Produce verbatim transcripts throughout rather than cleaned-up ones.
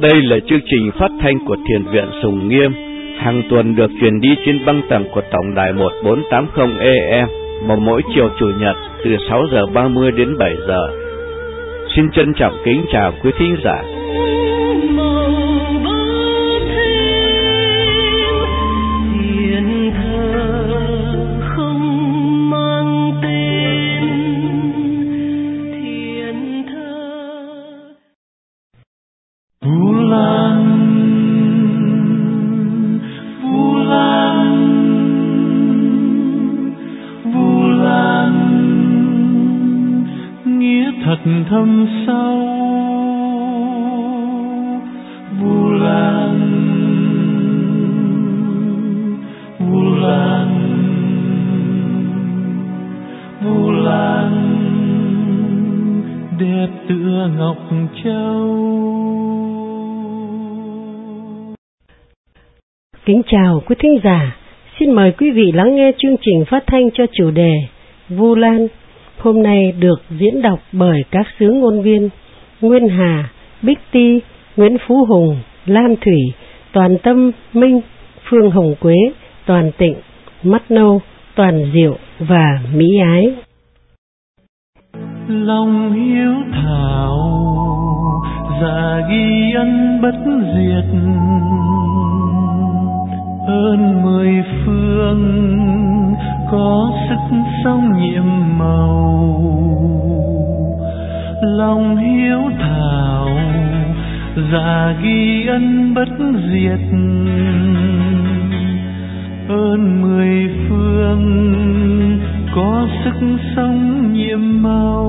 Đây là chương trình phát thanh của Thiền viện Sùng Nghiêm, hàng tuần được truyền đi trên băng tần của tổng đài một bốn tám không A M vào mỗi chiều Chủ nhật từ sáu giờ ba mươi đến bảy giờ. Xin trân trọng kính chào quý thính giả. Thâm sâu Vu Lan, Vu Lan, Vu Lan đẹp tựa ngọc châu. Kính chào quý thính giả, xin mời quý vị lắng nghe chương trình phát thanh cho chủ đề Vu Lan. Hôm nay được diễn đọc bởi các sứ ngôn viên Nguyên Hà, Bích Ti, Nguyễn Phú Hùng, Lan Thủy, Toàn Tâm, Minh, Phương Hồng Quế, Toàn Tịnh, Mắt Nâu, Toàn Diệu và Mỹ Ái. Lòng hiếu thảo dạ ghi ân bất diệt, ơn mười phương có sức sống nhiệm màu. Lòng hiếu thảo dạ ghi ân bất diệt, ơn mười phương có sức sống nhiệm màu.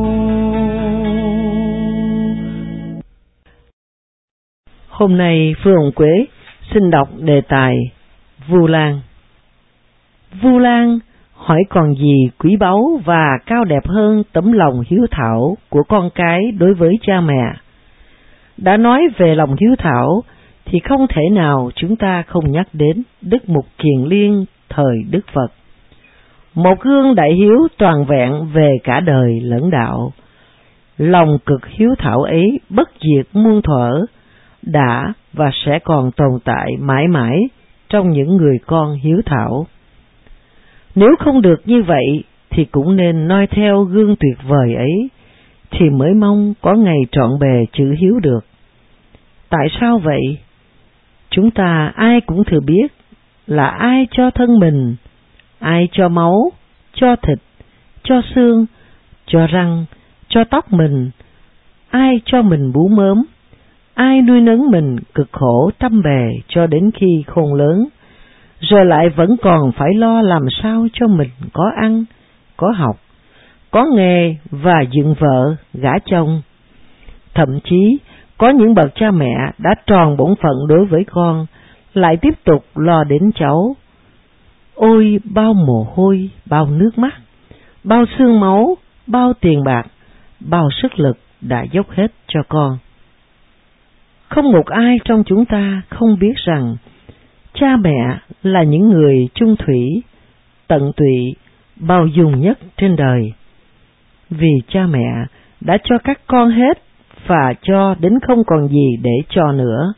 Hôm nay Phương Hồng Quế xin đọc đề tài Vu Lan. Vu Lan hỏi còn gì quý báu và cao đẹp hơn tấm lòng hiếu thảo của con cái đối với cha mẹ. Đã nói về lòng hiếu thảo thì không thể nào chúng ta không nhắc đến Đức Mục Kiền Liên thời Đức Phật. Một gương đại hiếu toàn vẹn về cả đời lẫn đạo. Lòng cực hiếu thảo ấy bất diệt muôn thuở, đã và sẽ còn tồn tại mãi mãi trong những người con hiếu thảo. Nếu không được như vậy thì cũng nên noi theo gương tuyệt vời ấy, thì mới mong có ngày trọn bề chữ hiếu được. Tại sao vậy? Chúng ta ai cũng thừa biết là ai cho thân mình, ai cho máu, cho thịt, cho xương, cho răng, cho tóc mình, ai cho mình bú mớm, ai nuôi nấng mình cực khổ trăm bề cho đến khi khôn lớn, rồi lại vẫn còn phải lo làm sao cho mình có ăn, có học, có nghề và dựng vợ, gả chồng. Thậm chí có những bậc cha mẹ đã tròn bổn phận đối với con, lại tiếp tục lo đến cháu. Ôi bao mồ hôi, bao nước mắt, bao xương máu, bao tiền bạc, bao sức lực đã dốc hết cho con. Không một ai trong chúng ta không biết rằng cha mẹ là những người chung thủy, tận tụy, bao dung nhất trên đời. Vì cha mẹ đã cho các con hết và cho đến không còn gì để cho nữa.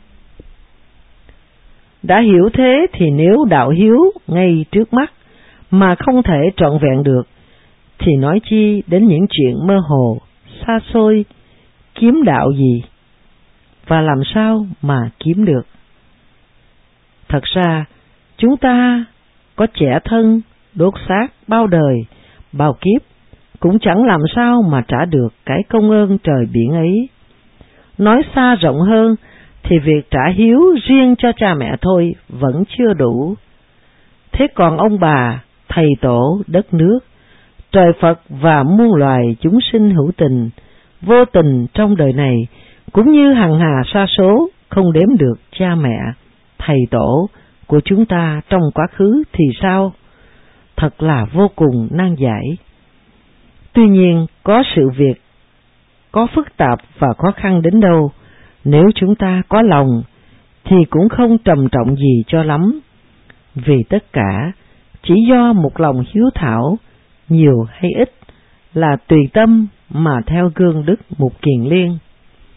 Đã hiểu thế thì nếu đạo hiếu ngay trước mắt mà không thể trọn vẹn được, thì nói chi đến những chuyện mơ hồ, xa xôi, kiếm đạo gì, và làm sao mà kiếm được. Thật ra, chúng ta có trẻ thân, đốt xác bao đời, bao kiếp, cũng chẳng làm sao mà trả được cái công ơn trời biển ấy. Nói xa rộng hơn, thì việc trả hiếu riêng cho cha mẹ thôi vẫn chưa đủ. Thế còn ông bà, thầy tổ, đất nước, trời Phật và muôn loài chúng sinh hữu tình, vô tình trong đời này, cũng như hằng hà sa số không đếm được cha mẹ, thầy tổ của chúng ta trong quá khứ thì sao? Thật là vô cùng nan giải. Tuy nhiên, có sự việc có phức tạp và khó khăn đến đâu, nếu chúng ta có lòng thì cũng không trầm trọng gì cho lắm, vì tất cả chỉ do một lòng hiếu thảo, nhiều hay ít là tùy tâm mà theo gương Đức Mục Kiền Liên.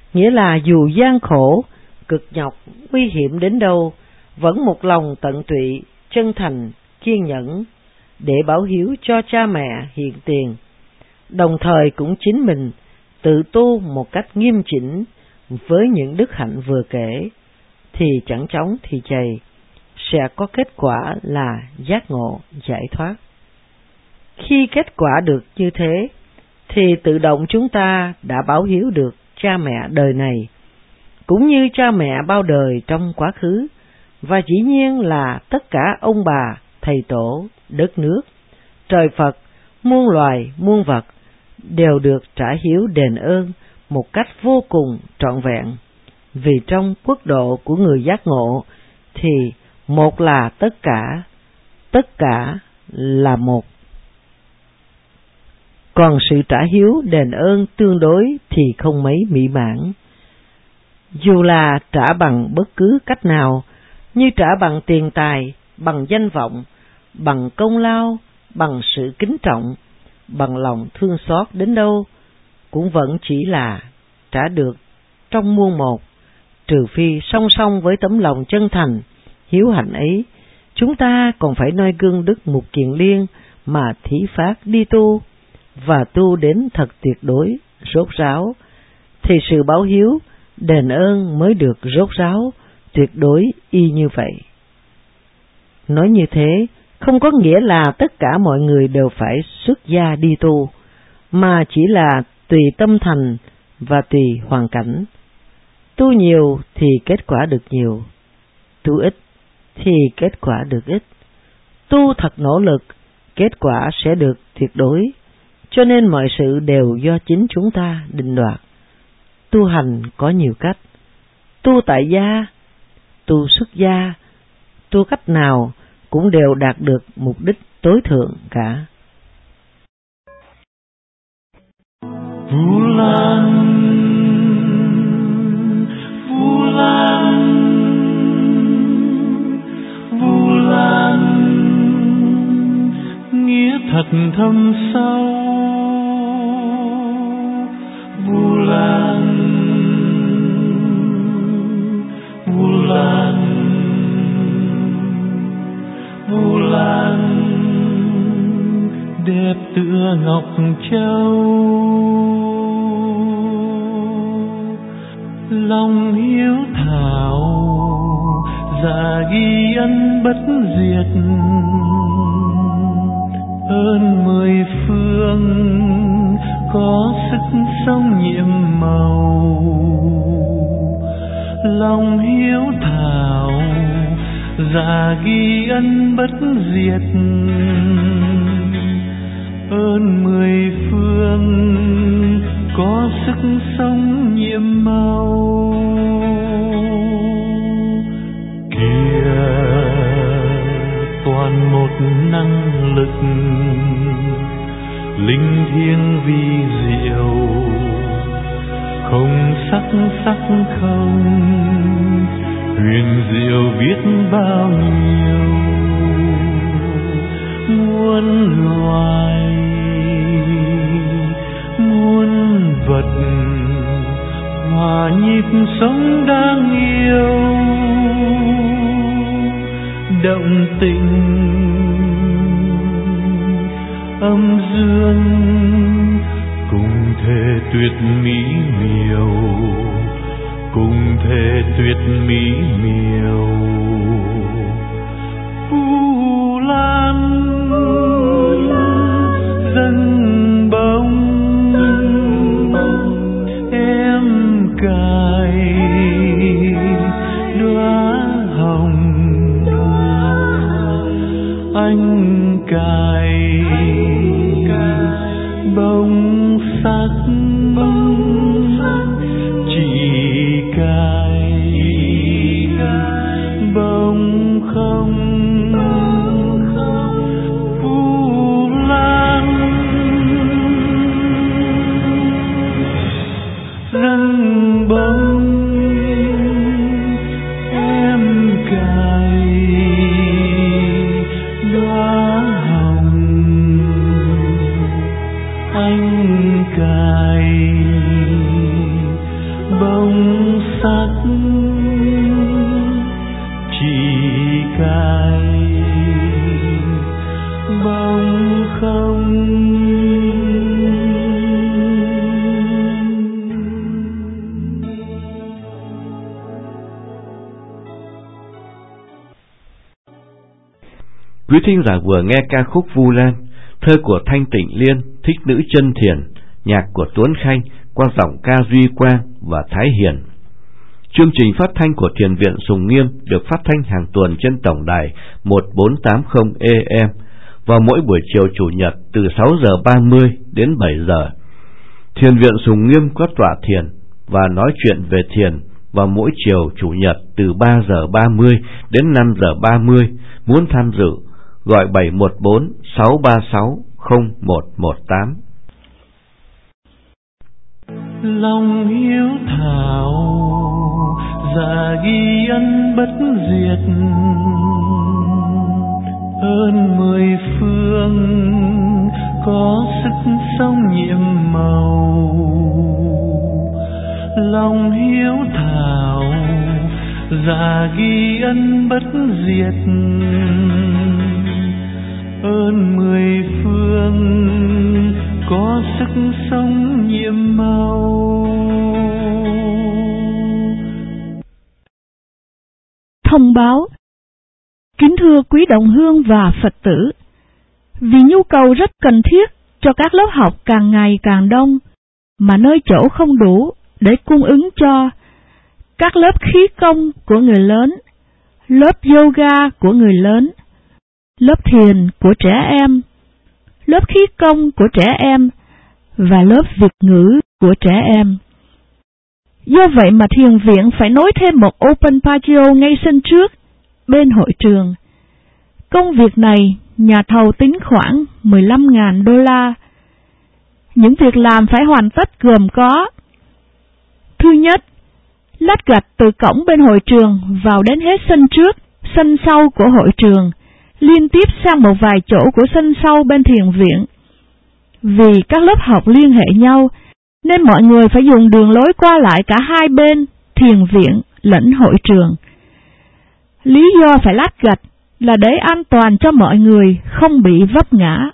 nghĩa là dù gian khổ, cực nhọc, nguy hiểm đến đâu, vẫn một lòng tận tụy, chân thành, kiên nhẫn, để báo hiếu cho cha mẹ hiện tiền, đồng thời cũng chính mình tự tu một cách nghiêm chỉnh với những đức hạnh vừa kể, thì chẳng chóng thì chày, sẽ có kết quả là giác ngộ, giải thoát. Khi kết quả được như thế, thì tự động chúng ta đã báo hiếu được cha mẹ đời này, cũng như cha mẹ bao đời trong quá khứ, và dĩ nhiên là tất cả ông bà, thầy tổ, đất nước, trời Phật, muôn loài, muôn vật, đều được trả hiếu đền ơn một cách vô cùng trọn vẹn. Vì trong quốc độ của người giác ngộ thì một là tất cả, tất cả là một. Còn sự trả hiếu đền ơn tương đối thì không mấy mỹ mãn. Dù là trả bằng bất cứ cách nào, như trả bằng tiền tài, bằng danh vọng, bằng công lao, bằng sự kính trọng, bằng lòng thương xót đến đâu, cũng vẫn chỉ là trả được trong muôn một, trừ phi song song với tấm lòng chân thành, hiếu hạnh ấy, chúng ta còn phải noi gương Đức Mục Kiền Liên mà thí phát đi tu, và tu đến thật tuyệt đối, rốt ráo, thì sự báo hiếu, đền ơn mới được rốt ráo, tuyệt đối y như vậy. Nói như thế, không có nghĩa là tất cả mọi người đều phải xuất gia đi tu, mà chỉ là tùy tâm thành và tùy hoàn cảnh. Tu nhiều thì kết quả được nhiều, tu ít thì kết quả được ít. Tu thật nỗ lực, kết quả sẽ được tuyệt đối, cho nên mọi sự đều do chính chúng ta định đoạt. Tu hành có nhiều cách, tu tại gia, tu xuất gia, tu cách nào cũng đều đạt được mục đích tối thượng cả. Vu Lan, Vu Lan, Vu Lan, nghĩa thật thâm sâu. Vu Lan, Vu Lan, Vu Lan, đẹp tựa ngọc châu. Lòng hiếu thảo, dạ ghi ân bất diệt. Ơn mười phương, có sức sống nhiệm màu. Lòng hiếu thảo, dạ ghi ân bất diệt. Ơn mười phương, có sức sống nhiệm màu. Kìa toàn một năng lực, linh thiêng vi diệu, không sắc sắc không, huyền diệu biết bao nhiêu. Muôn loài, muôn vật, hòa nhịp sống đáng yêu. Động tình âm dương, cùng thể tuyệt mỹ miều, cùng thể tuyệt mỹ miều. Vu Lan dâng bông, em cài đóa hồng, anh cài bông sắc, chỉ cài bông không. Vu Lan dâng bông, em cài đóa hồng, anh cài bông sắc chỉ cài bóng không. Quý thính giả vừa nghe ca khúc Vu Lan, thơ của Thanh Tịnh Liên, thích nữ chân thiền, nhạc của Tuấn Khanh qua giọng ca Duy Quang và Thái Hiền. Chương trình phát thanh của Thiền viện Sùng Nghiêm được phát thanh hàng tuần trên tổng đài một bốn tám không A M vào mỗi buổi chiều chủ nhật từ sáu giờ ba mươi đến bảy giờ. Thiền viện Sùng Nghiêm có tọa thiền và nói chuyện về thiền vào mỗi chiều chủ nhật từ ba giờ ba mươi đến năm giờ ba mươi. Muốn tham dự gọi bảy một bốn sáu ba sáu không một một tám. Lòng hiếu thảo dạ ghi ân bất diệt, ơn mười phương có sức sống nhiệm màu. Lòng hiếu thảo dạ ghi ân bất diệt, ơn mười phương có sức sống nhiệm màu. Thông báo. Kính thưa quý đồng hương và Phật tử, vì nhu cầu rất cần thiết cho các lớp học càng ngày càng đông, mà nơi chỗ không đủ để cung ứng cho các lớp khí công của người lớn, lớp yoga của người lớn, lớp thiền của trẻ em, lớp khí công của trẻ em và lớp Việt ngữ của trẻ em. Do vậy mà thiền viện phải nối thêm một open patio ngay sân trước, bên hội trường. Công việc này nhà thầu tính khoảng mười lăm nghìn đô la. Những việc làm phải hoàn tất gồm có: thứ nhất, lát gạch từ cổng bên hội trường vào đến hết sân trước, sân sau của hội trường, liên tiếp sang một vài chỗ của sân sau bên thiền viện. Vì các lớp học liên hệ nhau, nên mọi người phải dùng đường lối qua lại cả hai bên thiền viện lẫn hội trường. Lý do phải lát gạch là để an toàn cho mọi người không bị vấp ngã.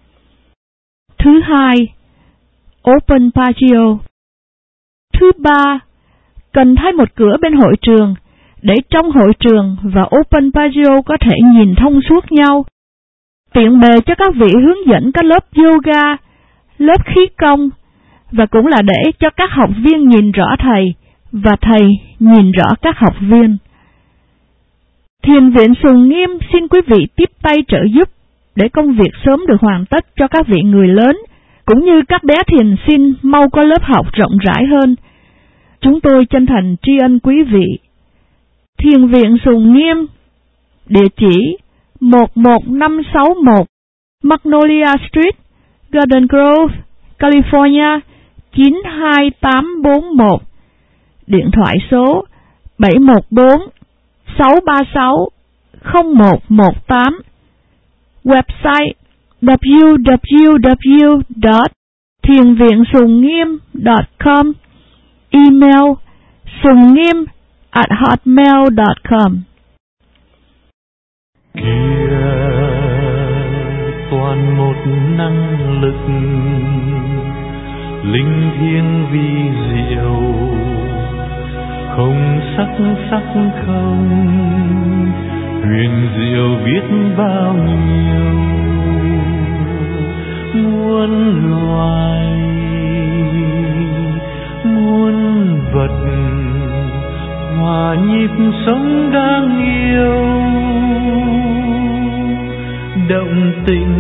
Thứ hai, open patio. Thứ ba, cần thay một cửa bên hội trường để trong hội trường và open patio có thể nhìn thông suốt nhau, tiện bề cho các vị hướng dẫn các lớp yoga, lớp khí công, và cũng là để cho các học viên nhìn rõ thầy và thầy nhìn rõ các học viên. Thiền viện Sùng Nghiêm xin quý vị tiếp tay trợ giúp để công việc sớm được hoàn tất cho các vị người lớn, cũng như các bé thiền sinh mau có lớp học rộng rãi hơn. Chúng tôi chân thành tri ân quý vị. Thiền viện Sùng Nghiêm, địa chỉ một một năm sáu một Magnolia Street, Garden Grove, California chín hai tám bốn một. Điện thoại số bảy một bốn sáu ba sáu không một một tám. Website w w w chấm thiền viện sùng nghiêm chấm com. Email sùng nghiêm at hotmail chấm com. Kia toàn một năng lực linh thiêng vi diệu, không sắc sắc không huyền diệu biết bao nhiêu. Muôn loài muôn vật hòa nhịp sống đáng yêu, động tình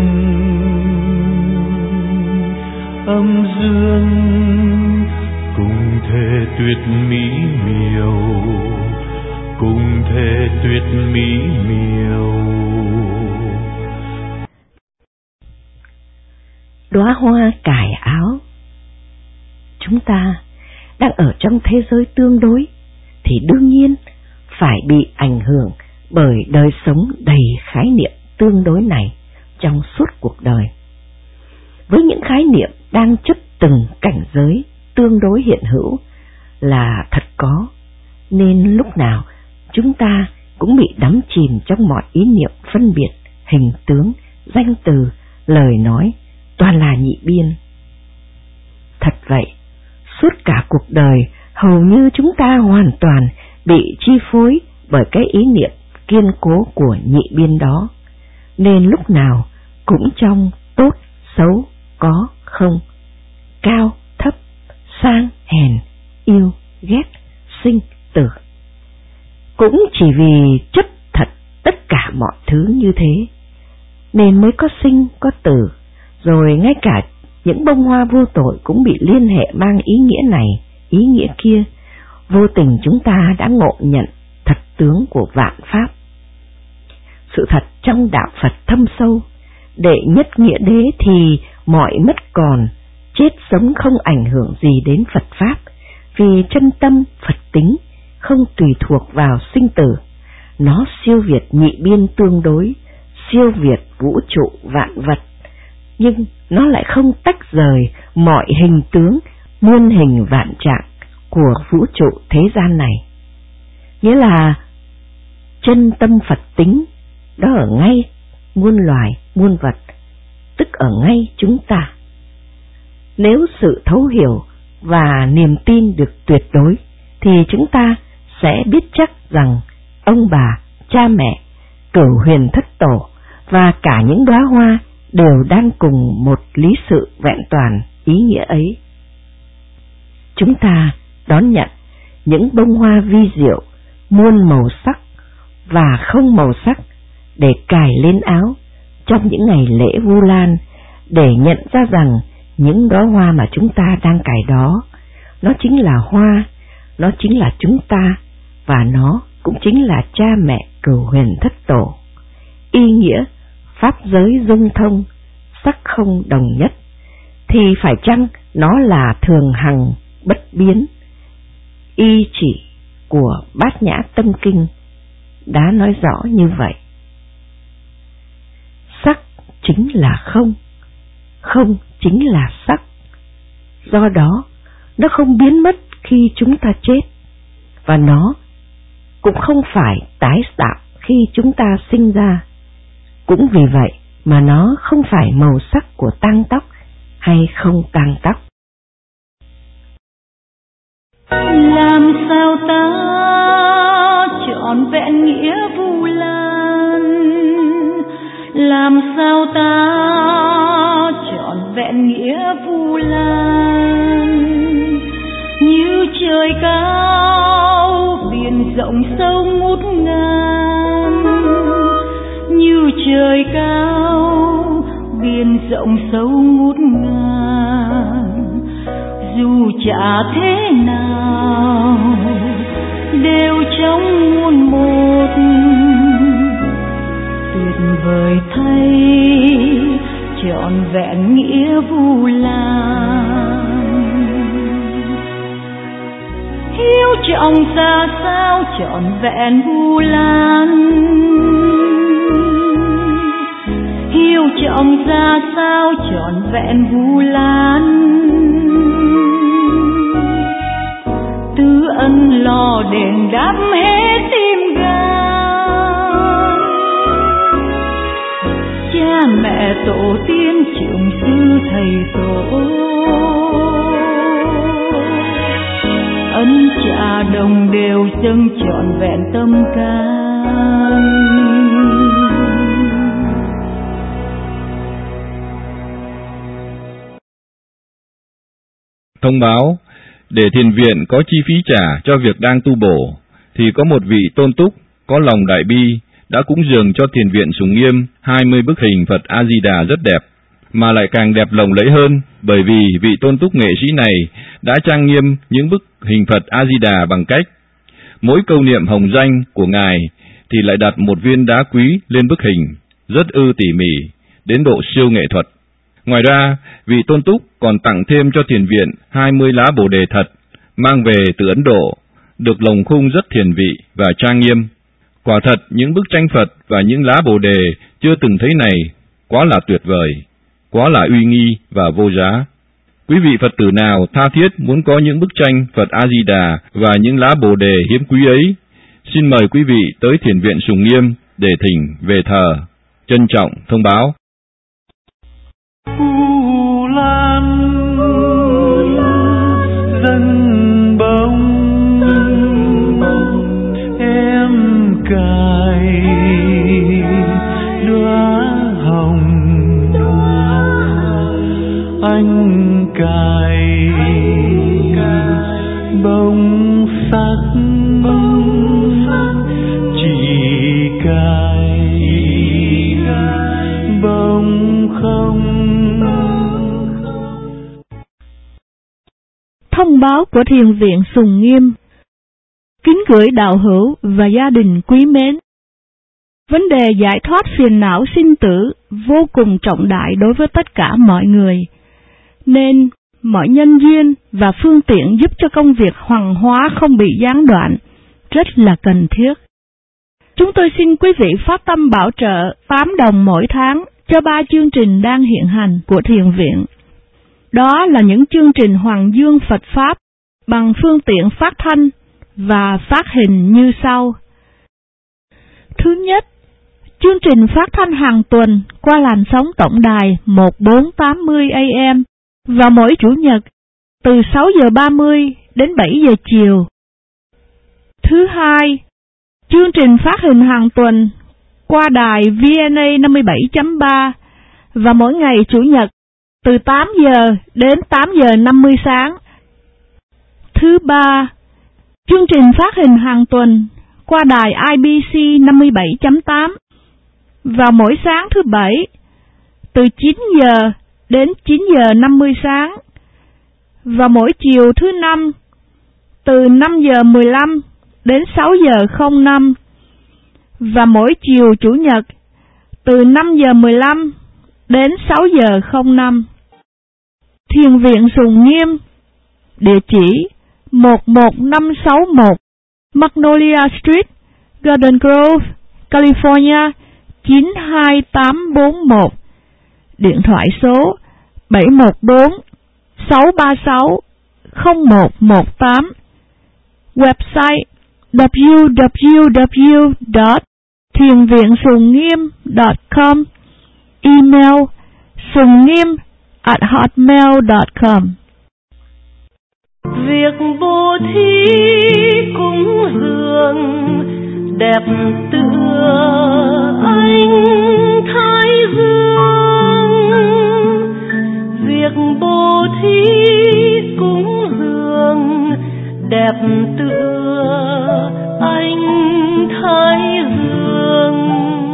âm dương cùng thể tuyệt mỹ miều, cùng thể tuyệt mỹ miều. Đóa hoa cài áo. Chúng ta đang ở trong thế giới tương đối thì đương nhiên phải bị ảnh hưởng bởi đời sống đầy khái niệm tương đối này trong suốt cuộc đời. Với những khái niệm đang chấp từng cảnh giới tương đối hiện hữu là thật có, nên lúc nào chúng ta cũng bị đắm chìm trong mọi ý niệm phân biệt, hình tướng, danh từ, lời nói, toàn là nhị biên. Thật vậy, suốt cả cuộc đời, hầu như chúng ta hoàn toàn bị chi phối bởi cái ý niệm kiên cố của nhị biên đó, nên lúc nào cũng trong tốt, xấu, có, không, cao, thấp, sang, hèn, yêu, ghét, sinh, tử. Cũng chỉ vì chấp thật tất cả mọi thứ như thế, nên mới có sinh, có tử, rồi ngay cả những bông hoa vô tội cũng bị liên hệ mang ý nghĩa này, ý nghĩa kia. Vô tình chúng ta đã ngộ nhận thật tướng của vạn pháp. Sự thật trong đạo Phật thâm sâu, đệ nhất nghĩa đế thì mọi mất còn, chết sống không ảnh hưởng gì đến Phật Pháp, vì chân tâm Phật tính không tùy thuộc vào sinh tử. Nó siêu việt nhị biên tương đối, siêu việt vũ trụ vạn vật, nhưng nó lại không tách rời mọi hình tướng muôn hình vạn trạng của vũ trụ thế gian này. Nghĩa là chân tâm Phật tính đó ở ngay muôn loài muôn vật, tức ở ngay chúng ta. Nếu sự thấu hiểu và niềm tin được tuyệt đối, thì chúng ta sẽ biết chắc rằng ông bà, cha mẹ, cửu huyền thất tổ và cả những đóa hoa đều đang cùng một lý sự vẹn toàn ý nghĩa ấy. Chúng ta đón nhận những bông hoa vi diệu, muôn màu sắc và không màu sắc để cài lên áo trong những ngày lễ Vu Lan, để nhận ra rằng những đóa hoa mà chúng ta đang cài đó, nó chính là hoa, nó chính là chúng ta, và nó cũng chính là cha mẹ cửu huyền thất tổ. Y nghĩa pháp giới dung thông, sắc không đồng nhất, thì phải chăng nó là thường hằng bất biến? Y chỉ của Bát Nhã Tâm Kinh đã nói rõ như vậy. Sắc chính là không, không chính là sắc. Do đó, nó không biến mất khi chúng ta chết, và nó cũng không phải tái tạo khi chúng ta sinh ra. Cũng vì vậy mà nó không phải màu sắc của tang tóc hay không tang tóc. Làm sao ta trọn vẹn nghĩa Vu Lan, làm sao ta trọn vẹn nghĩa Vu Lan, như trời cao biển rộng sâu ngút ngàn, như trời cao biển rộng sâu ngút ngàn. Dù chả thế nào đều trong muôn một, tuyệt vời thay trọn vẹn nghĩa Vu Lan. Hiếu trọng ra sao trọn vẹn Vu Lan, hiếu trọng ra sao trọn vẹn Vu Lan. Tứ ân lo đền đáp hết tim gan, cha mẹ tổ tiên trưởng sư thầy tổ, ân trả đồng đều dâng trọn vẹn tâm can. Thông báo, để thiền viện có chi phí trả cho việc đang tu bổ, thì có một vị tôn túc có lòng đại bi đã cúng dường cho thiền viện Sùng Nghiêm hai mươi bức hình Phật A Di Đà rất đẹp, mà lại càng đẹp lộng lẫy hơn bởi vì vị tôn túc nghệ sĩ này đã trang nghiêm những bức hình Phật A Di Đà bằng cách mỗi câu niệm hồng danh của ngài thì lại đặt một viên đá quý lên bức hình, rất ư tỉ mỉ đến độ siêu nghệ thuật. Ngoài ra, vị tôn túc còn tặng thêm cho thiền viện hai mươi lá Bồ đề thật, mang về từ Ấn Độ, được lồng khung rất thiền vị và trang nghiêm. Quả thật, những bức tranh Phật và những lá Bồ đề chưa từng thấy này quá là tuyệt vời, quá là uy nghi và vô giá. Quý vị Phật tử nào tha thiết muốn có những bức tranh Phật A-di-đà và những lá bồ đề hiếm quý ấy, xin mời quý vị tới Thiền viện Sùng Nghiêm để thỉnh về thờ. Trân trọng thông báo. U Lan dâng bông em cài đóa hồng, anh cài bông sắc, chỉ cài bông không. Thông báo của Thiền viện Sùng Nghiêm. Kính gửi đạo hữu và gia đình quý mến. Vấn đề giải thoát phiền não sinh tử vô cùng trọng đại đối với tất cả mọi người, nên mọi nhân duyên và phương tiện giúp cho công việc hoằng hóa không bị gián đoạn rất là cần thiết. Chúng tôi xin quý vị phát tâm bảo trợ tám đồng mỗi tháng cho ba chương trình đang hiện hành của Thiền viện. Đó là những chương trình Hoàng Dương Phật Pháp bằng phương tiện phát thanh và phát hình như sau. Thứ nhất, chương trình phát thanh hàng tuần qua làn sóng tổng đài một bốn tám mươi A M vào mỗi Chủ nhật từ sáu giờ ba mươi đến bảy giờ chiều. Thứ hai, chương trình phát hình hàng tuần qua đài V N A năm mươi bảy chấm ba và mỗi ngày Chủ nhật từ tám giờ đến tám giờ năm mươi sáng. Thứ ba, chương trình phát hình hàng tuần qua đài I B C năm mươi bảy chấm tám vào mỗi sáng thứ bảy từ chín giờ đến chín giờ năm mươi sáng và mỗi chiều thứ năm từ năm giờ mười lăm đến sáu giờ không năm và mỗi chiều Chủ nhật từ năm giờ mười lăm đến sáu giờ không năm. Thiền viện Sùng Nghiêm, địa chỉ một một năm sáu một Magnolia Street, Garden Grove, California chín hai tám bốn một. Điện thoại số bảy một bốn sáu ba sáu không một một tám. Website w w w chấm thiền viện sùng nghiêm chấm com. Email sùng nghiêm at hotmail chấm com. Việc bố thí cúng dường đẹp tựa ánh thái dương. Việc bố thí cúng dường đẹp tựa ánh thái dương.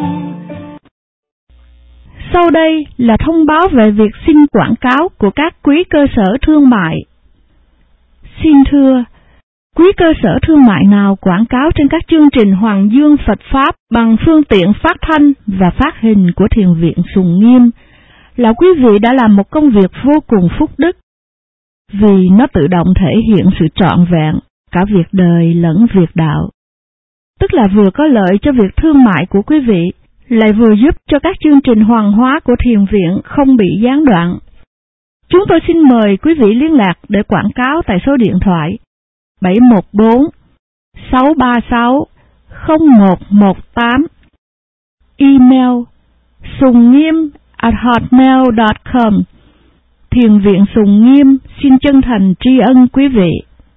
Sau đây là thông báo về việc xin quảng cáo của các quý cơ sở thương mại. Xin thưa, quý cơ sở thương mại nào quảng cáo trên các chương trình Hoàng Dương Phật Pháp bằng phương tiện phát thanh và phát hình của Thiền viện Sùng Nghiêm là quý vị đã làm một công việc vô cùng phúc đức, vì nó tự động thể hiện sự trọn vẹn cả việc đời lẫn việc đạo. Tức là vừa có lợi cho việc thương mại của quý vị, lại vừa giúp cho các chương trình hoàng hóa của Thiền viện không bị gián đoạn. Chúng tôi xin mời quý vị liên lạc để quảng cáo tại số điện thoại bảy một bốn sáu ba sáu không một một tám. Email sùng nghiêm at hotmail chấm com. Thiền viện Sùng Nghiêm xin chân thành tri ân quý vị.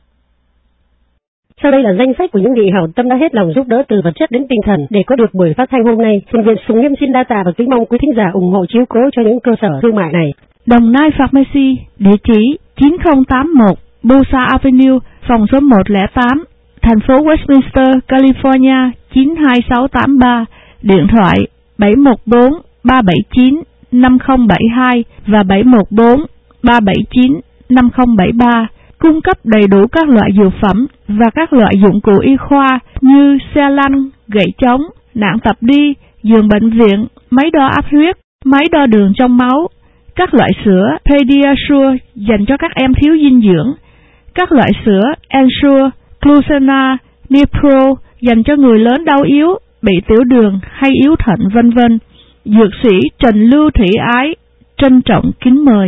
Sau đây là danh sách của những vị hảo tâm đã hết lòng giúp đỡ từ vật chất đến tinh thần để có được buổi phát thanh hôm nay. Thiền viện Sùng Nghiêm xin đa tạ và kính mong quý thính giả ủng hộ chiếu cố cho những cơ sở thương mại này. Đồng Nai Pharmacy, địa chỉ chín không tám mốt Bosa Avenue, phòng số một không tám, thành phố Westminster, California chín hai sáu tám ba, điện thoại bảy một bốn ba bảy chín năm không bảy hai và bảy một bốn ba bảy chín năm không bảy ba, cung cấp đầy đủ các loại dược phẩm và các loại dụng cụ y khoa như xe lăn, gậy chống, nạng tập đi, giường bệnh viện, máy đo áp huyết, máy đo đường trong máu, các loại sữa Pediasure dành cho các em thiếu dinh dưỡng, các loại sữa Ensure, Glucena, Nipro dành cho người lớn đau yếu, bị tiểu đường hay yếu thận vân vân. Dược sĩ Trần Lưu Thị Ái trân trọng kính mời.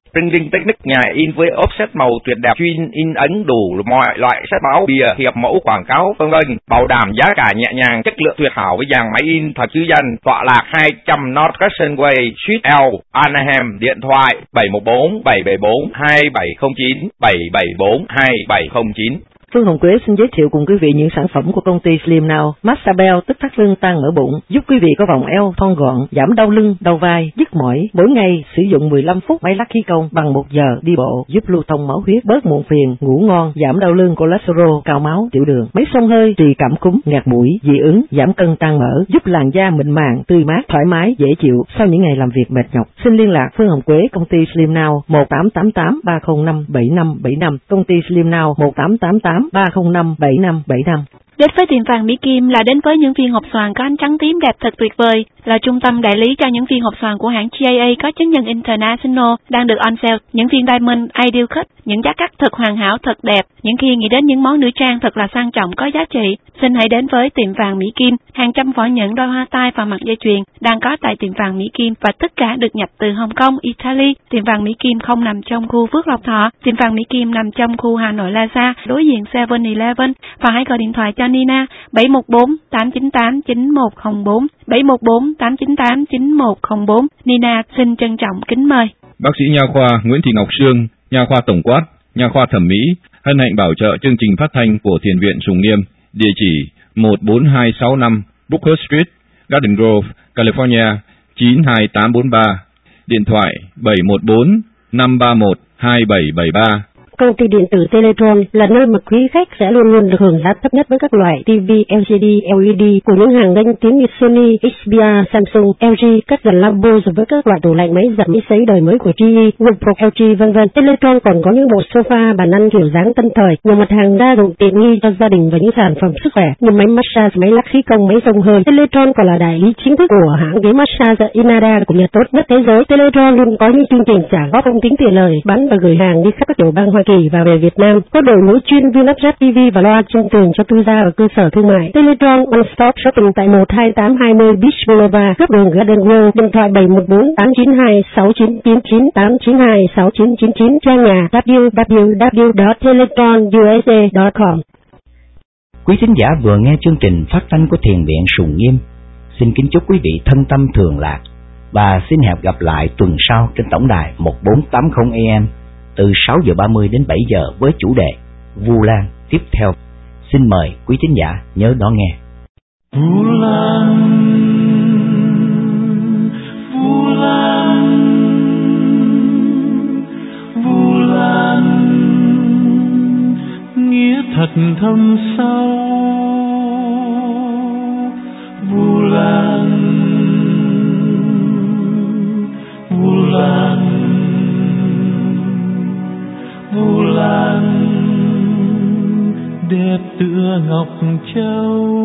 Printing Technique, nhà in với offset màu tuyệt đẹp, chuyên in ấn đủ mọi loại sách báo, bìa, hiệp mẫu, quảng cáo, vân vân. Bảo đảm giá cả nhẹ nhàng, chất lượng tuyệt hảo với dàn máy in thật chứ danh. Tọa lạc hai trăm North Crescent Way, Suite L, Anaheim. Điện thoại bảy một bốn bảy bảy bốn hai bảy không chín, bảy bảy bốn hai bảy không chín. Phương Hồng Quế xin giới thiệu cùng quý vị những sản phẩm của công ty Slim Now. Massage Bell tức thắt lưng tan mỡ bụng, giúp quý vị có vòng eo thon gọn, giảm đau lưng, đau vai, nhức mỏi. Mỗi ngày sử dụng mười lăm phút máy lắc khí công bằng một giờ đi bộ, giúp lưu thông máu huyết, bớt muộn phiền, ngủ ngon, giảm đau lưng, cholesterol, cao máu, tiểu đường. Máy xông hơi trị cảm cúm, ngạt mũi, dị ứng, giảm cân tan mỡ, giúp làn da mịn màng, tươi mát, thoải mái, dễ chịu sau những ngày làm việc mệt nhọc. Xin liên lạc Phương Hồng Quế, công ty Slim Now một tám tám tám ba không năm bảy năm bảy năm, công ty Slim Now một tám tám tám ba không năm bảy năm bảy năm. Đến với tiệm vàng Mỹ Kim là đến với những viên hộp xoàn có ánh trắng tím đẹp thật tuyệt vời, là trung tâm đại lý cho những viên hộp xoàn của hãng G A A có chứng nhận International đang được on sale. Những viên Diamond Ideal Cut, những giá cắt thật hoàn hảo, thật đẹp. Những khi nghĩ đến những món nữ trang thật là sang trọng, có giá trị, xin hãy đến với tiệm vàng Mỹ Kim. Hàng trăm vỏ nhẫn, đôi hoa tai và mặt dây chuyền đang có tại tiệm vàng Mỹ Kim và tất cả được nhập từ Hồng Kông, Italy. Tiệm vàng Mỹ Kim không nằm trong khu Phước Lộc Thọ, tiệm vàng Mỹ Kim nằm trong khu Hà Nội Plaza, đối diện seven eleven. Và hãy gọi điện thoại cho Nina bảy một bốn tám chín tám chín một không bốn, bảy một bốn tám chín tám chín một không bốn. Nina xin trân trọng kính mời. Bác sĩ nha khoa Nguyễn Thị Ngọc Sương, nha khoa tổng quát, nha khoa thẩm mỹ, hân hạnh bảo trợ chương trình phát thanh của Thiền viện Sùng Nghiêm. Địa chỉ một bốn hai sáu năm Brookhurst Street, Garden Grove, California chín hai tám bốn ba. Điện thoại bảy một bốn năm ba một hai bảy bảy ba. Công ty điện tử Teletron là nơi mà quý khách sẽ luôn luôn được hưởng giá thấp nhất với các loại ti vi L C D, L E D của những hàng danh tiếng như Sony, H B R, Samsung, L G, các dàn Lambo rồi với các loại tủ lạnh, máy giặt, máy sấy đời mới của G E, Wipro, L G, vân vân. Teletron còn có những bộ sofa, bàn ăn kiểu dáng tân thời, nhiều mặt hàng đa dụng tiện nghi cho gia đình và những sản phẩm sức khỏe như máy massage, máy lắc khí công, máy xông hơi. Teletron còn là đại lý chính thức của hãng ghế massage Inada của nhà tốt nhất thế giới. Teletron luôn có những chương trình trả góp không tính tiền lời, bán và gửi hàng đi khắp các tiểu bang Hoa Kỳ và về Việt Nam. Có đội ngũ chuyên viên lắp ráp ti vi và loa trên tường cho tư gia và cơ sở thương mại. Teletron One Stop Shopping tại một hai tám hai mươi Beach Boulevard, góc đường Garden Grove. Điện thoại bảy một bốn tám chín hai sáu chín chín chín tám chín hai sáu chín chín chín. Trang nhà w w w chấm teletron u s a chấm com. Quý thính giả vừa nghe chương trình phát thanh của Thiền viện Sùng Nghiêm. Xin kính chúc quý vị thân tâm thường lạc và xin hẹn gặp lại tuần sau trên tổng đài một bốn tám không A M từ sáu giờ ba mươi đến bảy giờ với chủ đề Vu Lan tiếp theo. Xin mời quý thính giả nhớ đón nghe. Vu Lan, Vu Lan, Vu Lan, nghĩa thật thâm sâu. Vu Lan, Vu Lan, Vu Lan đẹp tựa ngọc châu.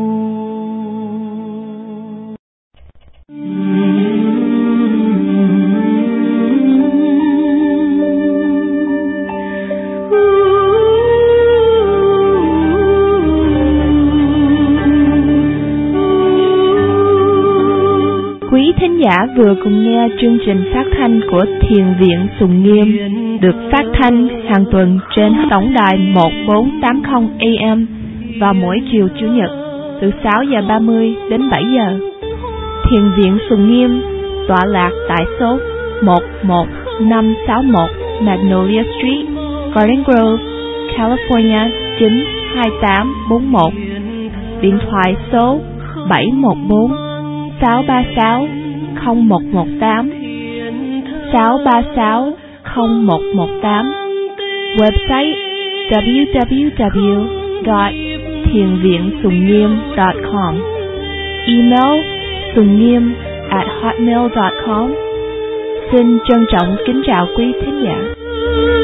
Quý thính giả vừa cùng nghe chương trình phát thanh của Thiền viện Sùng Nghiêm được phát thanh hàng tuần trên tổng đài một bốn tám không A M vào mỗi chiều Chủ nhật từ sáu giờ ba mươi đến bảy giờ. Thiền viện Sùng Nghiêm tọa lạc tại số một một năm sáu một Magnolia Street, Garden Grove, California chín hai tám bốn một. Điện thoại số bảy một bốn sáu ba sáu không một một tám, sáu ba sáu không một một tám. Website w w w chấm thiền viện sùng nghiêm chấm com. Email sùng nghiêm at hotmail chấm com. Xin trân trọng kính chào quý thính giả.